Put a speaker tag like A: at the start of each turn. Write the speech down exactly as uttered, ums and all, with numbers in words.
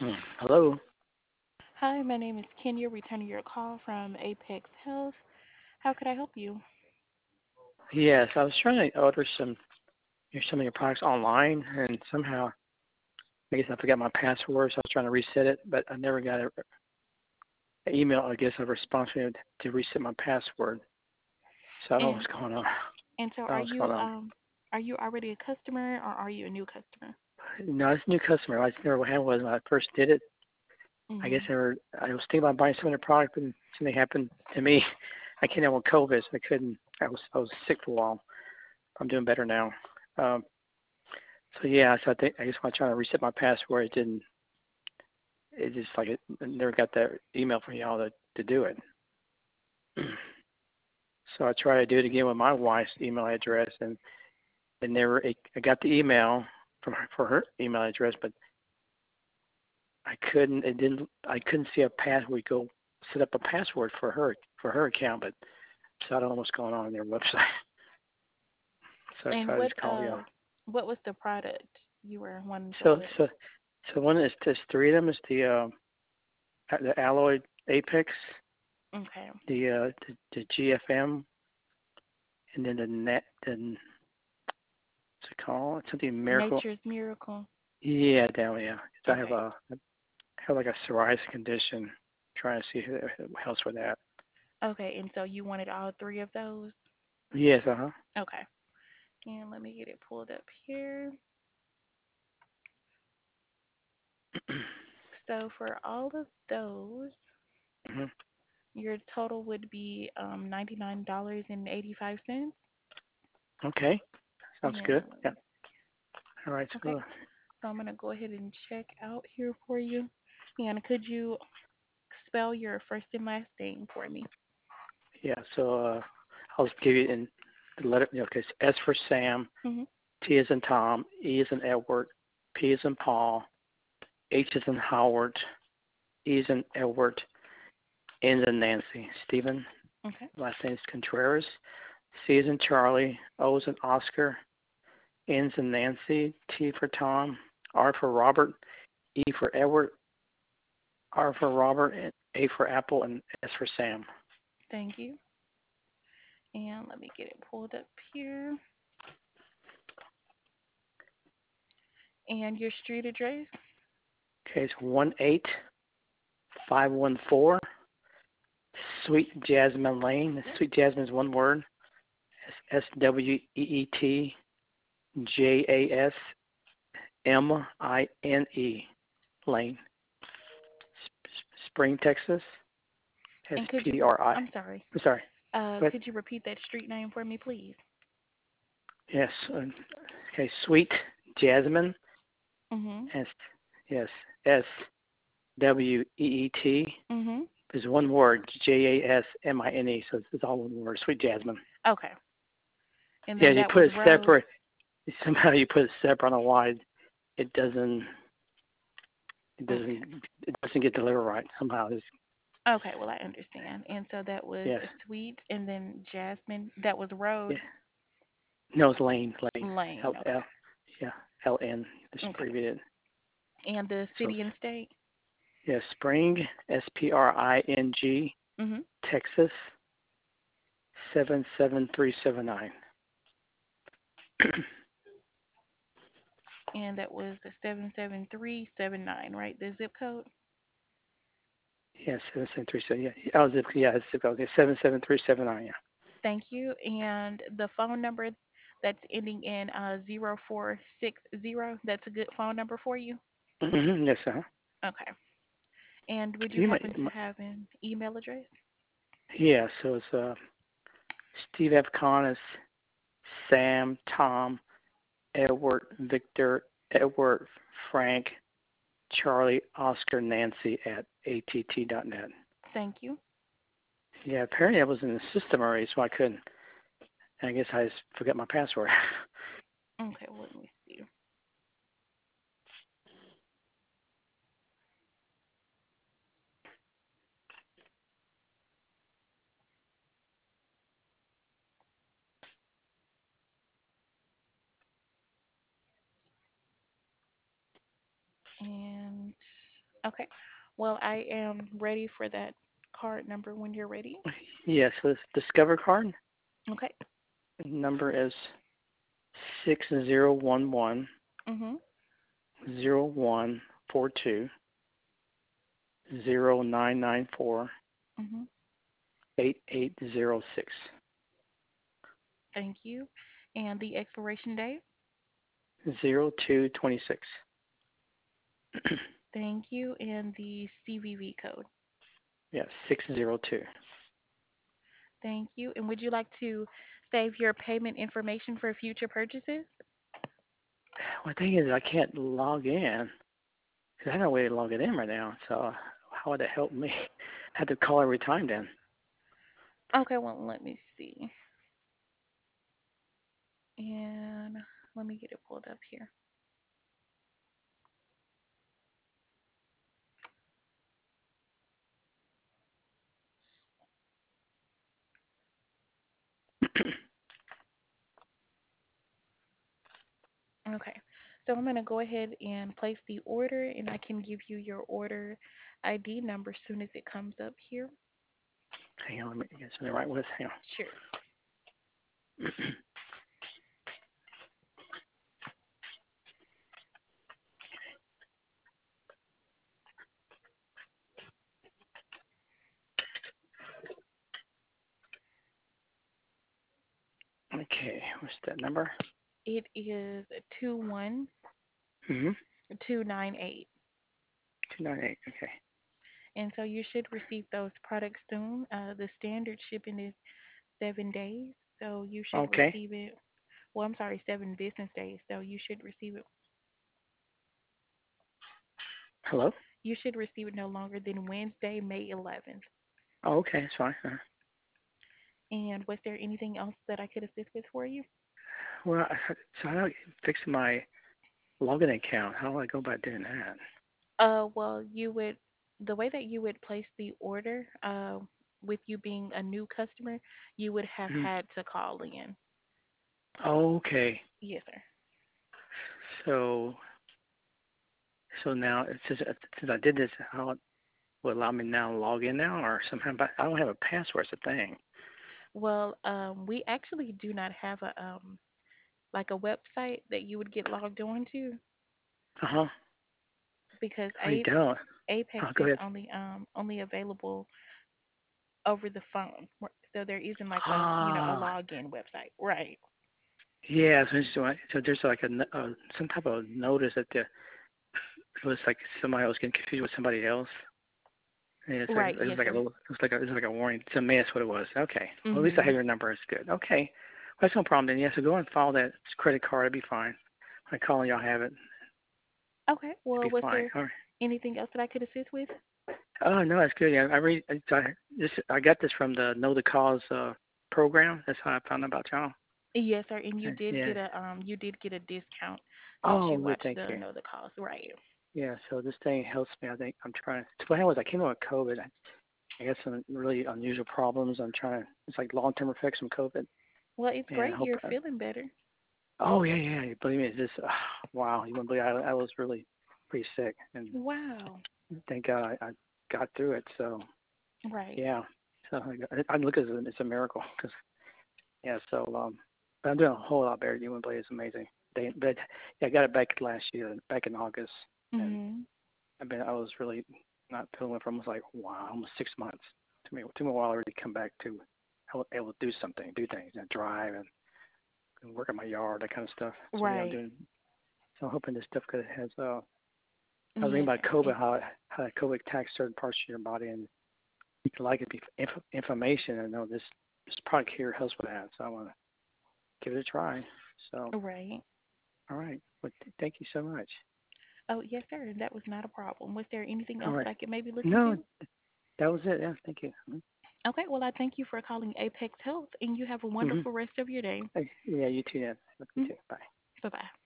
A: Hmm. Hello.
B: Hi, my name is Kenya, returning your call from Apex Health. How could I help you?
A: Yes, I was trying to order some your- some of your products online, and somehow I guess I forgot my password, so I was trying to reset it, but I never got a, an email. I guess a response to to reset my password. So I don't know
B: And
A: what's going on.
B: and so
A: I don't know
B: are
A: what's
B: you
A: going on.
B: um are you already a customer or are you a new customer?
A: No, it's a new customer. I just never what happened was when I first did it. I guess
B: Mhm.
A: I, were, I was thinking about buying some of their product, and something happened to me. I came down with COVID, so I couldn't. I was I was sick for a while. I'm doing better now. Um, so yeah, so I think I guess when I tried to reset my password, it didn't it just like it I never got that email from y'all to, to do it. So I tried to do it again with my wife's email address, and it never. It, I got the email from her, for her email address, but I couldn't. It didn't. I couldn't see a password. Go set up a password for her for her account, but so I don't know what's going on on their website. So that's
B: And
A: why I
B: what
A: just called y'all.
B: uh what was the product you were wanting to
A: So
B: order?
A: so so one is there's three of them. Is the uh, the Alloy Apex,
B: Okay.
A: the uh, the, the G F M, and then the net the what's it called? It's something miracle.
B: Nature's Miracle.
A: Yeah, down yeah. 'Cause I have
B: Okay.
A: a I have like a psoriasis condition. Trying to see who who helps with that.
B: Okay, and so you wanted all three of those?
A: Yes, uh huh.
B: Okay. And let me get it pulled up here. So for all of those,
A: hmm
B: your total would be um ninety-nine dollars and eighty-five cents.
A: Okay, sounds good.
B: And let
A: Yeah.
B: me,
A: All right.
B: okay,
A: So
B: so I'm gonna go ahead and check out here for you. And could you spell your first and last name for me?
A: yeah. So uh, I'll just give you in the letter. You know, okay. So S for Sam,
B: Mhm.
A: T is in Tom, E is in Edward, P is in Paul, H is in Howard, E is in Edward, N is in Nancy. Stephen.
B: Okay.
A: Last name is Contreras. C is in Charlie. O is in Oscar. N is in Nancy. T for Tom. R for Robert. E for Edward. R for Robert. And A for Apple. And S for Sam.
B: Thank you. And let me get it pulled up here. And your street address?
A: Okay, it's one eight five one four Sweet Jasmine Lane. Sweet Jasmine is one word. S W E E T J A S M I N E Lane. Spring, Texas. S
B: And could you
A: P
B: re-
A: R I.
B: I'm sorry.
A: I'm sorry.
B: Uh
A: But
B: could you repeat that street name for me, please?
A: yes. uh, Okay, Sweet Jasmine.
B: Mhm.
A: S yes. S W E E T.
B: Mhm.
A: There's one word. J A S M I N E. So it's all one word. Sweet Jasmine.
B: Okay. And
A: Yeah,
B: then
A: you
B: that
A: put
B: was
A: it
B: road.
A: separate. Somehow you put it separate on a wide. It doesn't. It
B: Okay.
A: doesn't. It doesn't get delivered right. Somehow it's
B: Okay, well I understand. And so that was
A: yes.
B: a sweet and then Jasmine. That was road
A: Yeah. No, it's Lane. Lane.
B: lane.
A: L L.
B: Okay.
A: Yeah. L N. Just
B: Okay.
A: abbreviated.
B: And the
A: So
B: city and state?
A: yeah, Spring. S P R I N G.
B: Mhm.
A: Texas. Seven seven three seven nine.
B: And that was the seven seven three seven nine, right? The zip code?
A: Yes, seven seven three seven. Yeah. Oh, zip. Yeah, it's zip. Okay, seven seven three seven nine. Yeah.
B: Thank you. And the phone number that's ending in uh zero four six zero, that's a good phone number for you?
A: Mm-hmm. Yes, uh-huh.
B: Okay. And would you
A: You might,
B: happen to
A: might.
B: have an email address?
A: Yeah. So it's uh Steve F. Kahn is Sam Tom Edward Victor Edward Frank Charlie Oscar Nancy at A T T dot net.
B: Thank you.
A: Yeah, apparently I was in the system already, so I couldn't. I guess I just forgot my password.
B: Okay, well, let me see. And Okay. Well, I am ready for that card number when you're ready.
A: Yes, this Discover card
B: Okay.
A: number is six zero one one
B: Mhm.
A: zero one four two zero nine nine four
B: Mhm.
A: eight eight zero six
B: Thank you. And the expiration date.
A: zero two twenty six.
B: Thank you. And the C V V code.
A: Yeah, six zero two.
B: Thank you. And would you like to save your payment information for future purchases?
A: Well, the thing is, I can't log in because I have no way to log it in right now. So how would it help me? I had to call every time then.
B: Okay. Well, let me see. And let me get it pulled up here. Okay. So I'm going to go ahead and place the order, and I can give you your order I D number as soon as it comes up here.
A: Hang on, let me get something right with. Hang
B: Sure.
A: on. Okay, what's that number?
B: It is two one
A: Mm-hmm.
B: two nine eight.
A: Two nine eight. Okay.
B: And so you should receive those products soon. Uh, the standard shipping is seven days, so you should
A: Okay.
B: receive it. Well, I'm sorry, seven business days, so you should receive it.
A: Hello.
B: You should receive it no longer than Wednesday, May eleventh.
A: Oh, okay, it's fine. Uh,
B: And was there anything else that I could assist with for you?
A: well, I, so I don't fix my login account. How do I go about doing that?
B: Uh, well, you would the way that you would place the order, uh, with you being a new customer, you would have
A: Mhm.
B: had to call in.
A: Oh, okay.
B: Yes, sir.
A: So, so now since since I did this, how it will allow me now to log in now, or somehow? But I don't have a password. It's a thing.
B: Well, um, we actually do not have a um like a website that you would get logged on to
A: Uh huh.
B: because
A: I
B: A-
A: don't.
B: Apex
A: Oh, go
B: is
A: ahead.
B: only um only available over the phone. So there isn't like a you know a
A: Ah,
B: login website. Right.
A: yeah. So, so, I- so there's like a, n- uh, some type of notice that the it was like somebody was getting confused with somebody else. Yeah, it's like
B: Right.
A: it was
B: Yes,
A: like a
B: sir.
A: little, it was like a, it was like a warning. To me, that's what it was. Okay. Well, at least I have
B: Mhm.
A: your number. It's good. Okay. Well, that's no problem then. Yeah. So go and follow that credit card. It'll be fine. When I call and y'all have it.
B: Okay.
A: It'll
B: Well,
A: be
B: was
A: fine.
B: there
A: All right.
B: anything else that I could assist with?
A: Oh no, that's good. Yeah, I read. I, I this I got this from the Know the Cause uh, program. That's how I found out about y'all.
B: Yes, sir. And you
A: Uh,
B: did
A: Yeah.
B: get a um you did get a discount since
A: Oh,
B: you
A: good.
B: watched
A: Thank
B: the
A: you.
B: Know the Cause. Right.
A: Yeah. So this thing helps me. I think I'm trying. To, what happened was I came out with COVID. I, I got some really unusual problems. I'm trying to. It's like long-term effects from COVID,
B: Well, it's
A: and I
B: great
A: hope.
B: you're feeling better.
A: Oh yeah, yeah. Believe me, it's just uh, wow. You wouldn't believe I, I was really pretty sick, and
B: Wow.
A: thank God I, I got through it. So
B: Right.
A: yeah, so I, I look at it as it's a miracle because yeah. So um, but I'm doing a whole lot better. You wouldn't believe it's amazing. They, but yeah, I got it back last year, back in August, and
B: Mhm.
A: I've been I was really not feeling it for almost like wow, almost six months. To me, it took me a while to really come back to able able to do something, do things, and drive and, and work in my yard, that kind of stuff. So yeah, I'm
B: Right.
A: doing. So I'm hoping this stuff could has uh I was reading
B: Yes,
A: about
B: sir.
A: COVID,
B: It,
A: how it, how COVID attacks certain parts of your body, and you can like it be inf- inflammation. And I know this this product here helps with that, so I want to give it a try. So,
B: right.
A: all right. Well, th- thank you so much.
B: Oh, yes, sir. That was not a problem. Was there anything
A: All
B: else that
A: right.
B: I could maybe look
A: No,
B: into?
A: that was it. Yeah, thank you.
B: Okay. Well, I thank you for calling Apex Health, and you have a
A: Mm-hmm.
B: wonderful rest of your day.
A: Yeah, you too. Yeah, you
B: Mm.
A: too. Bye.
B: Bye bye.